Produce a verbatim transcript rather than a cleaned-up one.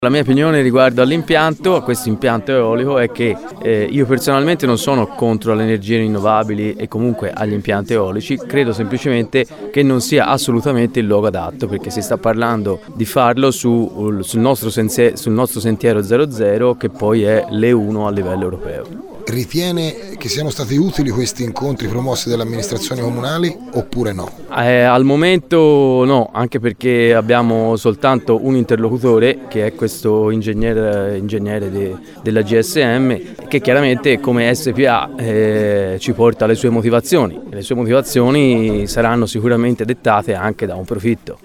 La mia opinione riguardo all'impianto, a questo impianto eolico, è che eh, io personalmente non sono contro le energie rinnovabili e comunque agli impianti eolici, credo semplicemente che non sia assolutamente il luogo adatto, perché si sta parlando di farlo su, sul, nostro sense, sul nostro sentiero zero zero, che poi è l'E uno a livello europeo. Ritiene che siano stati utili questi incontri promossi dalle amministrazioni comunali oppure no? Eh, al momento no, anche perché abbiamo soltanto un interlocutore che è questo ingegnere, ingegnere de, della G S M, che chiaramente come S P A eh, ci porta le sue motivazioni. Le sue motivazioni saranno sicuramente dettate anche da un profitto.